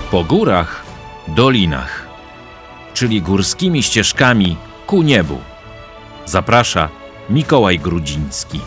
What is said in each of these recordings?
Po górach, dolinach, czyli górskimi ścieżkami ku niebu. Zaprasza Mikołaj Grudziński.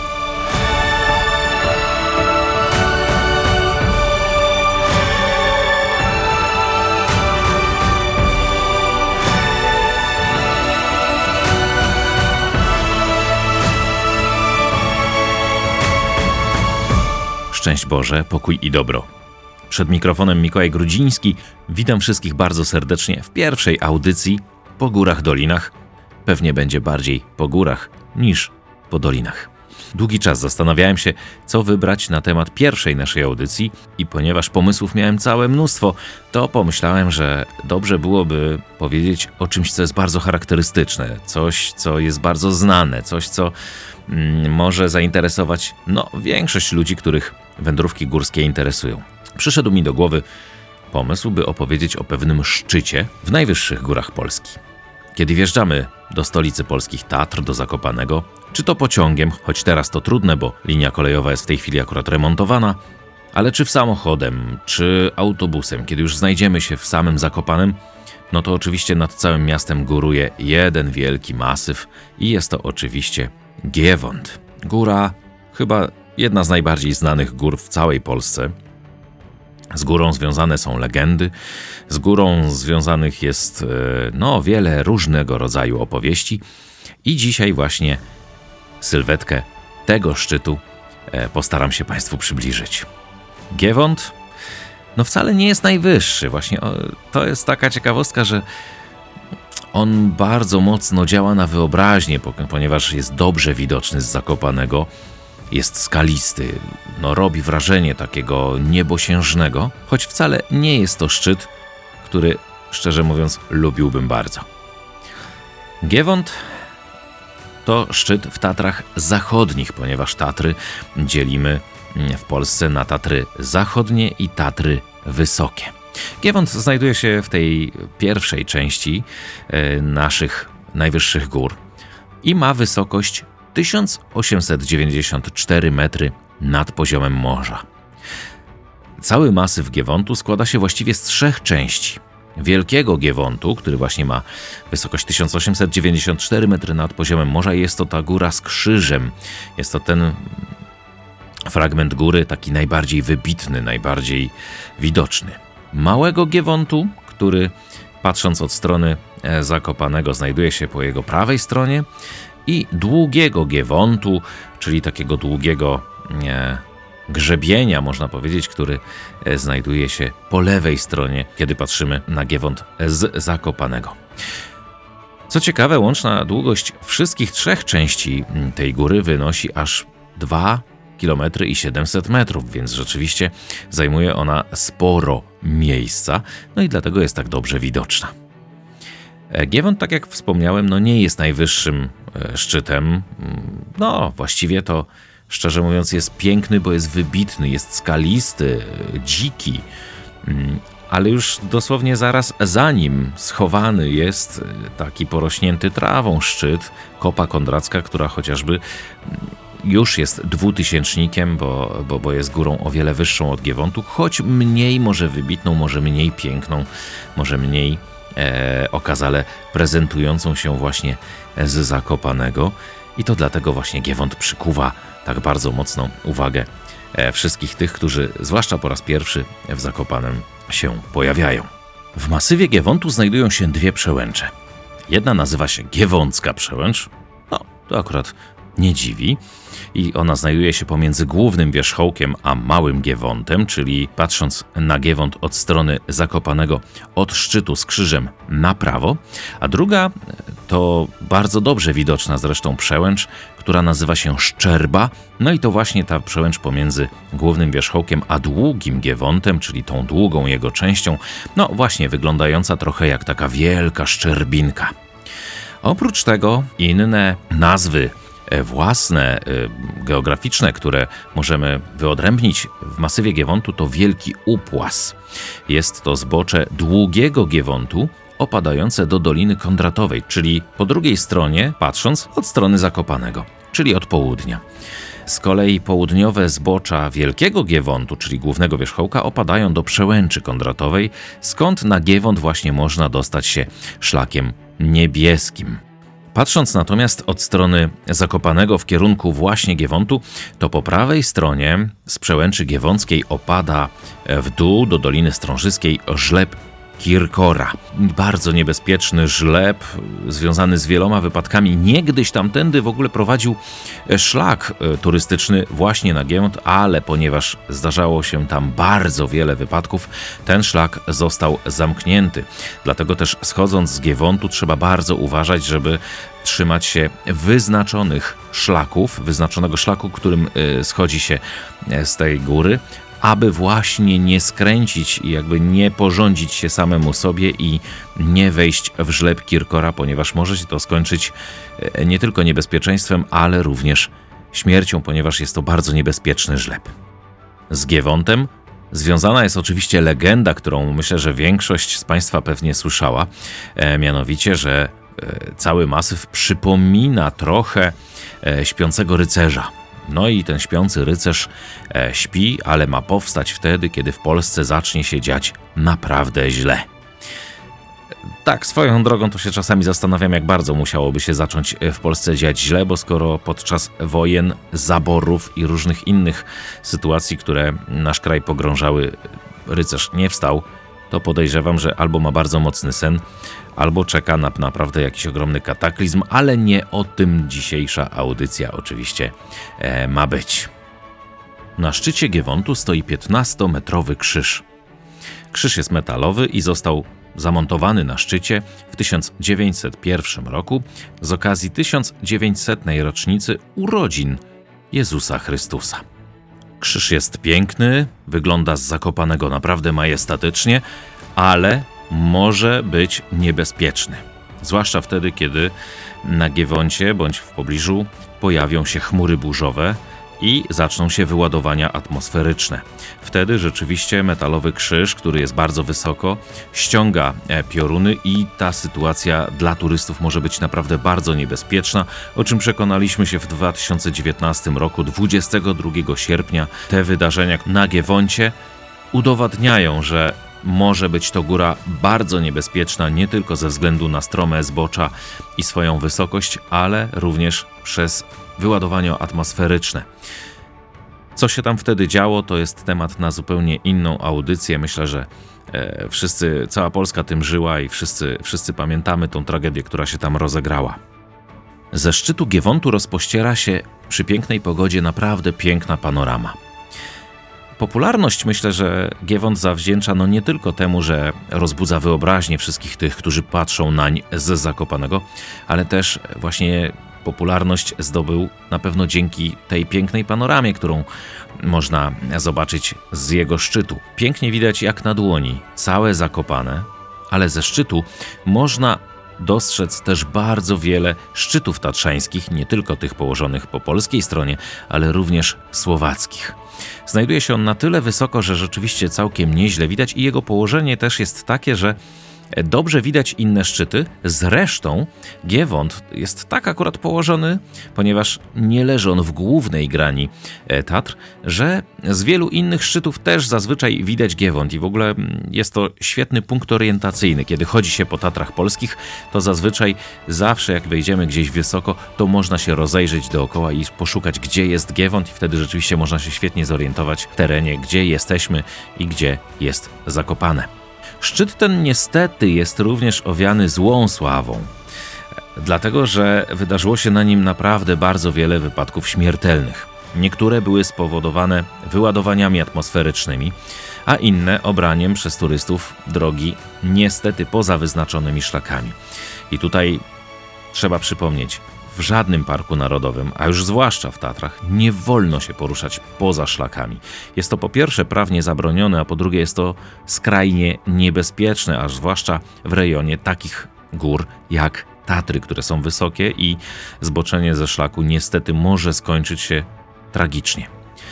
Szczęść Boże, pokój i dobro. Przed mikrofonem Mikołaj Grudziński. Witam wszystkich bardzo serdecznie w pierwszej audycji po górach, dolinach. Pewnie będzie bardziej po górach niż po dolinach. Długi czas zastanawiałem się, co wybrać na temat pierwszej naszej audycji i ponieważ pomysłów miałem całe mnóstwo, to pomyślałem, że dobrze byłoby powiedzieć o czymś, co jest bardzo charakterystyczne, coś, co jest bardzo znane, coś, co może zainteresować większość ludzi, których wędrówki górskie interesują. Przyszedł mi do głowy pomysł, by opowiedzieć o pewnym szczycie w najwyższych górach Polski. Kiedy wjeżdżamy do stolicy polskich Tatr, do Zakopanego, czy to pociągiem, choć teraz to trudne, bo linia kolejowa jest w tej chwili akurat remontowana, ale czy samochodem, czy autobusem, kiedy już znajdziemy się w samym Zakopanem, to oczywiście nad całym miastem góruje jeden wielki masyw i jest to oczywiście Giewont. Góra, chyba jedna z najbardziej znanych gór w całej Polsce. Z górą związane są legendy, z górą związanych jest wiele różnego rodzaju opowieści i dzisiaj właśnie sylwetkę tego szczytu postaram się Państwu przybliżyć. Giewont wcale nie jest najwyższy. Właśnie to jest taka ciekawostka, że on bardzo mocno działa na wyobraźnię, ponieważ jest dobrze widoczny z Zakopanego. Jest skalisty, robi wrażenie takiego niebosiężnego, choć wcale nie jest to szczyt, który, szczerze mówiąc, lubiłbym bardzo. Giewont to szczyt w Tatrach Zachodnich, ponieważ Tatry dzielimy w Polsce na Tatry Zachodnie i Tatry Wysokie. Giewont znajduje się w tej pierwszej części naszych najwyższych gór i ma wysokość 1894 metry nad poziomem morza. Cały masyw Giewontu składa się właściwie z 3 części. Wielkiego Giewontu, który właśnie ma wysokość 1894 metry nad poziomem morza, jest to ta góra z krzyżem. Jest to ten fragment góry taki najbardziej wybitny, najbardziej widoczny. Małego Giewontu, który patrząc od strony Zakopanego znajduje się po jego prawej stronie, i długiego Giewontu, czyli takiego długiego grzebienia, można powiedzieć, który znajduje się po lewej stronie, kiedy patrzymy na Giewont z Zakopanego. Co ciekawe, łączna długość wszystkich 3 części tej góry wynosi aż 2 km i 700 metrów, więc rzeczywiście zajmuje ona sporo miejsca, i dlatego jest tak dobrze widoczna. Giewont, tak jak wspomniałem, nie jest najwyższym szczytem. Właściwie to, szczerze mówiąc, jest piękny, bo jest wybitny, jest skalisty, dziki, ale już dosłownie zaraz za nim schowany jest taki porośnięty trawą szczyt, Kopa Kondracka, która chociażby już jest 2000-nikiem, bo jest górą o wiele wyższą od Giewontu, choć mniej może wybitną, może mniej piękną, może mniej okazale prezentującą się właśnie z Zakopanego i to dlatego właśnie Giewont przykuwa tak bardzo mocną uwagę wszystkich tych, którzy zwłaszcza po raz pierwszy w Zakopanem się pojawiają. W masywie Giewontu znajdują się 2 przełęcze. Jedna nazywa się Giewącka Przełęcz, to akurat nie dziwi, i ona znajduje się pomiędzy głównym wierzchołkiem a małym Giewontem, czyli patrząc na Giewont od strony Zakopanego od szczytu z krzyżem na prawo, a druga to bardzo dobrze widoczna zresztą przełęcz, która nazywa się Szczerba, i to właśnie ta przełęcz pomiędzy głównym wierzchołkiem a długim Giewontem, czyli tą długą jego częścią, właśnie wyglądająca trochę jak taka wielka szczerbinka. Oprócz tego inne nazwy własne, geograficzne, które możemy wyodrębnić w masywie Giewontu, to Wielki Upłaz. Jest to zbocze długiego Giewontu opadające do Doliny Kondratowej, czyli po drugiej stronie, patrząc od strony Zakopanego, czyli od południa. Z kolei południowe zbocza Wielkiego Giewontu, czyli głównego wierzchołka, opadają do Przełęczy Kondratowej, skąd na Giewont właśnie można dostać się szlakiem niebieskim. Patrząc natomiast od strony Zakopanego w kierunku właśnie Giewontu, to po prawej stronie z Przełęczy Giewąckiej opada w dół do Doliny Strążyskiej żleb Kirkora. Bardzo niebezpieczny żleb, związany z wieloma wypadkami. Niegdyś tamtędy w ogóle prowadził szlak turystyczny właśnie na Giewont, ale ponieważ zdarzało się tam bardzo wiele wypadków, ten szlak został zamknięty. Dlatego też schodząc z Giewontu trzeba bardzo uważać, żeby trzymać się wyznaczonego szlaku, którym schodzi się z tej góry, aby właśnie nie skręcić i jakby nie porządzić się samemu sobie i nie wejść w żleb Kirkora, ponieważ może się to skończyć nie tylko niebezpieczeństwem, ale również śmiercią, ponieważ jest to bardzo niebezpieczny żleb. Z Giewontem związana jest oczywiście legenda, którą myślę, że większość z Państwa pewnie słyszała, mianowicie, że cały masyw przypomina trochę śpiącego rycerza. No i ten śpiący rycerz śpi, ale ma powstać wtedy, kiedy w Polsce zacznie się dziać naprawdę źle. Tak, swoją drogą to się czasami zastanawiam, jak bardzo musiałoby się zacząć w Polsce dziać źle, bo skoro podczas wojen, zaborów i różnych innych sytuacji, które nasz kraj pogrążały, rycerz nie wstał, to podejrzewam, że albo ma bardzo mocny sen, albo czeka na naprawdę jakiś ogromny kataklizm, ale nie o tym dzisiejsza audycja oczywiście ma być. Na szczycie Giewontu stoi 15-metrowy krzyż. Krzyż jest metalowy i został zamontowany na szczycie w 1901 roku z okazji 1900. rocznicy urodzin Jezusa Chrystusa. Krzyż jest piękny, wygląda z Zakopanego naprawdę majestatycznie, ale może być niebezpieczny. Zwłaszcza wtedy, kiedy na Giewoncie bądź w pobliżu pojawią się chmury burzowe i zaczną się wyładowania atmosferyczne. Wtedy rzeczywiście metalowy krzyż, który jest bardzo wysoko, ściąga pioruny i ta sytuacja dla turystów może być naprawdę bardzo niebezpieczna, o czym przekonaliśmy się w 2019 roku, 22 sierpnia. Te wydarzenia na Giewoncie udowadniają, że może być to góra bardzo niebezpieczna nie tylko ze względu na strome zbocza i swoją wysokość, ale również przez wyładowania atmosferyczne. Co się tam wtedy działo, to jest temat na zupełnie inną audycję. Myślę, że cała Polska tym żyła i wszyscy pamiętamy tą tragedię, która się tam rozegrała. Ze szczytu Giewontu rozpościera się przy pięknej pogodzie naprawdę piękna panorama. Popularność myślę, że Giewont zawdzięcza nie tylko temu, że rozbudza wyobraźnię wszystkich tych, którzy patrzą nań z Zakopanego, ale też właśnie popularność zdobył na pewno dzięki tej pięknej panoramie, którą można zobaczyć z jego szczytu. Pięknie widać jak na dłoni całe Zakopane, ale ze szczytu można dostrzec też bardzo wiele szczytów tatrzańskich, nie tylko tych położonych po polskiej stronie, ale również słowackich. Znajduje się on na tyle wysoko, że rzeczywiście całkiem nieźle widać i jego położenie też jest takie, że dobrze widać inne szczyty. Zresztą Giewont jest tak akurat położony, ponieważ nie leży on w głównej grani Tatr, że z wielu innych szczytów też zazwyczaj widać Giewont i w ogóle jest to świetny punkt orientacyjny. Kiedy chodzi się po Tatrach polskich, to zazwyczaj zawsze jak wejdziemy gdzieś wysoko, to można się rozejrzeć dookoła i poszukać, gdzie jest Giewont i wtedy rzeczywiście można się świetnie zorientować w terenie, gdzie jesteśmy i gdzie jest Zakopane. Szczyt ten niestety jest również owiany złą sławą, dlatego że wydarzyło się na nim naprawdę bardzo wiele wypadków śmiertelnych. Niektóre były spowodowane wyładowaniami atmosferycznymi, a inne obraniem przez turystów drogi niestety poza wyznaczonymi szlakami. I tutaj trzeba przypomnieć, w żadnym parku narodowym, a już zwłaszcza w Tatrach, nie wolno się poruszać poza szlakami. Jest to po pierwsze prawnie zabronione, a po drugie jest to skrajnie niebezpieczne, aż zwłaszcza w rejonie takich gór jak Tatry, które są wysokie i zboczenie ze szlaku niestety może skończyć się tragicznie.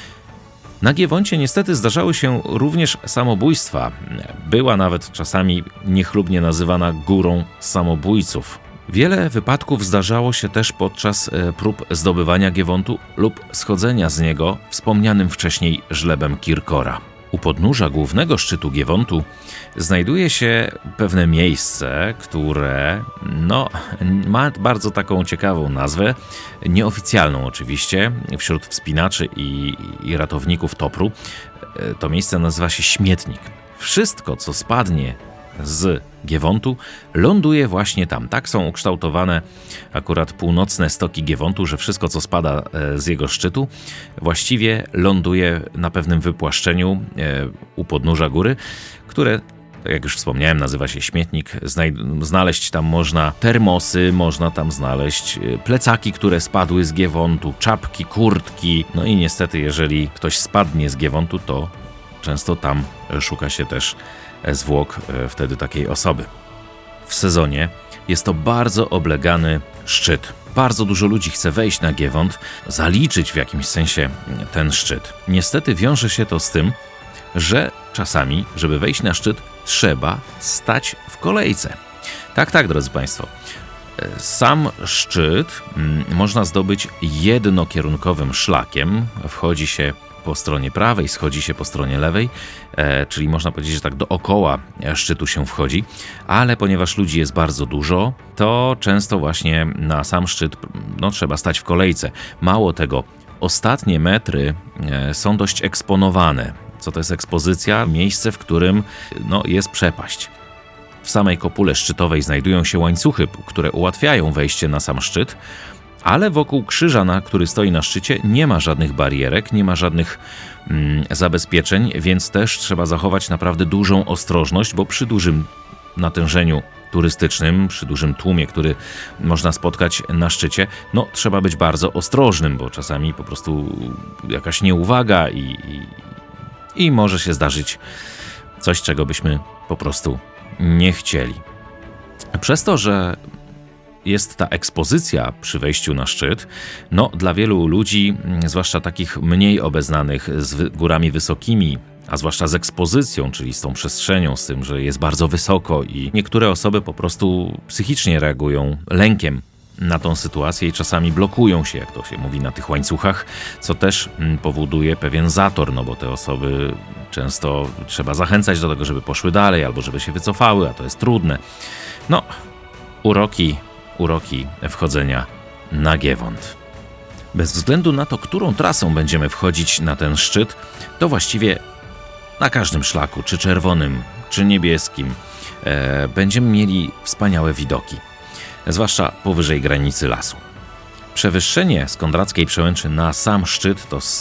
Na Giewoncie niestety zdarzały się również samobójstwa. Była nawet czasami niechlubnie nazywana górą samobójców. Wiele wypadków zdarzało się też podczas prób zdobywania Giewontu lub schodzenia z niego wspomnianym wcześniej żlebem Kirkora. U podnóża głównego szczytu Giewontu znajduje się pewne miejsce, które ma bardzo taką ciekawą nazwę, nieoficjalną oczywiście, wśród wspinaczy i ratowników Topru. To miejsce nazywa się Śmietnik. Wszystko, co spadnie z Giewontu, ląduje właśnie tam. Tak są ukształtowane akurat północne stoki Giewontu, że wszystko, co spada z jego szczytu, właściwie ląduje na pewnym wypłaszczeniu u podnóża góry, które, tak jak już wspomniałem, nazywa się Śmietnik. Znaleźć tam można termosy, można tam znaleźć plecaki, które spadły z Giewontu, czapki, kurtki. No i niestety, jeżeli ktoś spadnie z Giewontu, to często tam szuka się też zwłok wtedy takiej osoby. W sezonie jest to bardzo oblegany szczyt. Bardzo dużo ludzi chce wejść na Giewont, zaliczyć w jakimś sensie ten szczyt. Niestety wiąże się to z tym, że czasami, żeby wejść na szczyt, trzeba stać w kolejce. Tak, drodzy Państwo. Sam szczyt można zdobyć jednokierunkowym szlakiem. Wchodzi się po stronie prawej, schodzi się po stronie lewej, czyli można powiedzieć, że tak dookoła szczytu się wchodzi, ale ponieważ ludzi jest bardzo dużo, to często właśnie na sam szczyt trzeba stać w kolejce. Mało tego, ostatnie metry są dość eksponowane. Co to jest ekspozycja? Miejsce, w którym jest przepaść. W samej kopule szczytowej znajdują się łańcuchy, które ułatwiają wejście na sam szczyt, ale wokół krzyża, który stoi na szczycie, nie ma żadnych barierek, nie ma żadnych zabezpieczeń, więc też trzeba zachować naprawdę dużą ostrożność, bo przy dużym natężeniu turystycznym, przy dużym tłumie, który można spotkać na szczycie, trzeba być bardzo ostrożnym, bo czasami po prostu jakaś nieuwaga i może się zdarzyć coś, czego byśmy po prostu nie chcieli. Przez to, że jest ta ekspozycja przy wejściu na szczyt, dla wielu ludzi, zwłaszcza takich mniej obeznanych z górami wysokimi, a zwłaszcza z ekspozycją, czyli z tą przestrzenią, z tym, że jest bardzo wysoko i niektóre osoby po prostu psychicznie reagują lękiem na tą sytuację i czasami blokują się, jak to się mówi, na tych łańcuchach, co też powoduje pewien zator, bo te osoby często trzeba zachęcać do tego, żeby poszły dalej albo żeby się wycofały, a to jest trudne. Uroki wchodzenia na Giewont. Bez względu na to, którą trasą będziemy wchodzić na ten szczyt, to właściwie na każdym szlaku, czy czerwonym, czy niebieskim, będziemy mieli wspaniałe widoki, zwłaszcza powyżej granicy lasu. Przewyższenie z Kondrackiej Przełęczy na sam szczyt to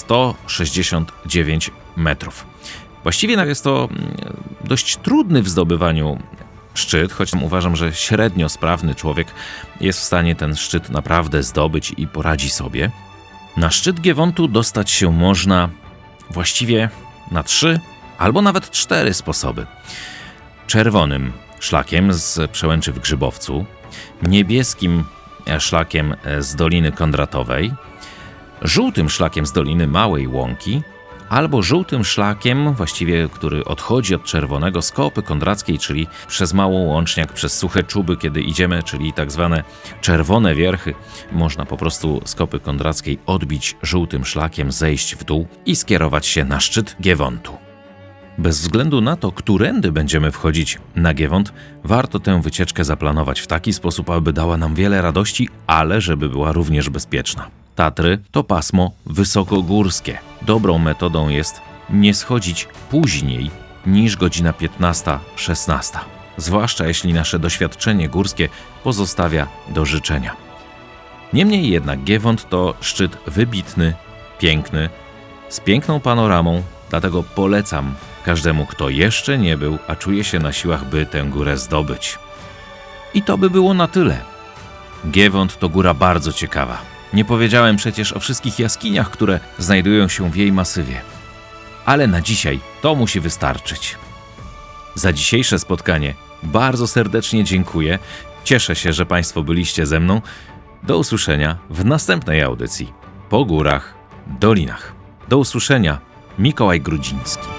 169 metrów. Właściwie jest to dość trudny w zdobywaniu szczyt, choć uważam, że średnio sprawny człowiek jest w stanie ten szczyt naprawdę zdobyć i poradzi sobie. Na szczyt Giewontu dostać się można właściwie na 3 albo nawet 4 sposoby. Czerwonym szlakiem z Przełęczy w Grzybowcu, niebieskim szlakiem z Doliny Kondratowej, żółtym szlakiem z Doliny Małej Łąki, albo żółtym szlakiem, właściwie który odchodzi od czerwonego z Kołopy Kondrackiej, czyli przez Małą Łączniak, przez Suche Czuby, kiedy idziemy, czyli tak zwane czerwone wierchy, można po prostu z Kopy Kondrackiej odbić żółtym szlakiem, zejść w dół i skierować się na szczyt Giewontu. Bez względu na to, którędy będziemy wchodzić na Giewont, warto tę wycieczkę zaplanować w taki sposób, aby dała nam wiele radości, ale żeby była również bezpieczna. Tatry to pasmo wysokogórskie. Dobrą metodą jest nie schodzić później niż godzina 15-16, zwłaszcza jeśli nasze doświadczenie górskie pozostawia do życzenia. Niemniej jednak Giewont to szczyt wybitny, piękny, z piękną panoramą, dlatego polecam każdemu, kto jeszcze nie był, a czuje się na siłach, by tę górę zdobyć. I to by było na tyle. Giewont to góra bardzo ciekawa. Nie powiedziałem przecież o wszystkich jaskiniach, które znajdują się w jej masywie. Ale na dzisiaj to musi wystarczyć. Za dzisiejsze spotkanie bardzo serdecznie dziękuję. Cieszę się, że Państwo byliście ze mną. Do usłyszenia w następnej audycji Po górach, dolinach. Do usłyszenia. Mikołaj Grudziński.